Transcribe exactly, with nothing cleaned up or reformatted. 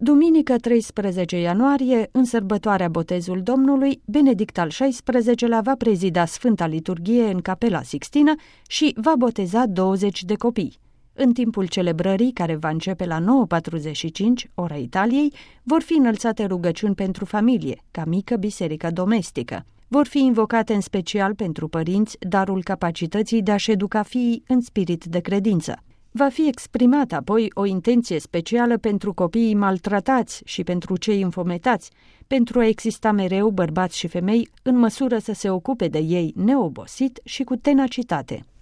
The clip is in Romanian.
Duminică treisprezece ianuarie, în sărbătoarea Botezul Domnului, Benedict al șaisprezecelea va prezida Sfânta Liturghie în Capela Sixtină și va boteza douăzeci de copii. În timpul celebrării, care va începe la nouă patruzeci și cinci, ora Italiei, vor fi înălțate rugăciuni pentru familie, ca mică biserică domestică. Vor fi invocate în special pentru părinți darul capacității de a-și educa fiii în spirit de credință. Va fi exprimată apoi o intenție specială pentru copiii maltratați și pentru cei înfometați, pentru a exista mereu bărbați și femei în măsură să se ocupe de ei neobosit și cu tenacitate.